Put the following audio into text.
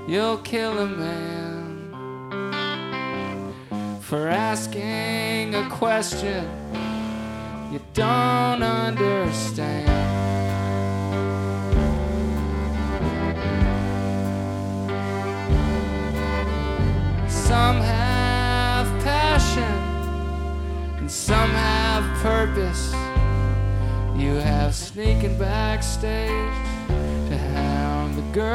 you'll kill a man for asking a question you don't understand. Some have passion and some have purpose. You have sneaking backstage to hound the girl